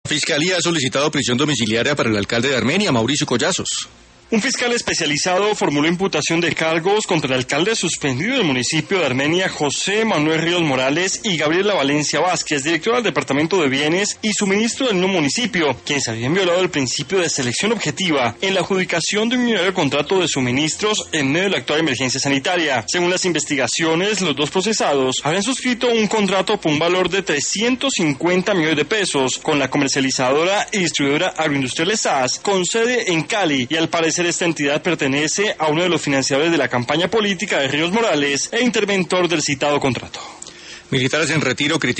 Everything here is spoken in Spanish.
Fiscalía ha solicitado prisión domiciliaria para el alcalde de Armenia, Mauricio Collazos. Un fiscal especializado formuló imputación de cargos contra el alcalde suspendido del municipio de Armenia, José Manuel Ríos Morales, y Gabriela Valencia Vázquez, director del Departamento de Bienes y suministro del mismo municipio, quienes habían violado el principio de selección objetiva en la adjudicación de un millonario contrato de suministros en medio de la actual emergencia sanitaria. Según las investigaciones, los dos procesados habían suscrito un contrato por un valor de 350 millones de pesos con la comercializadora y distribuidora agroindustrial SAS, con sede en Cali, y al parecer esta entidad pertenece a uno de los financiadores de la campaña política de Ríos Morales e interventor del citado contrato. Militares en retiro critican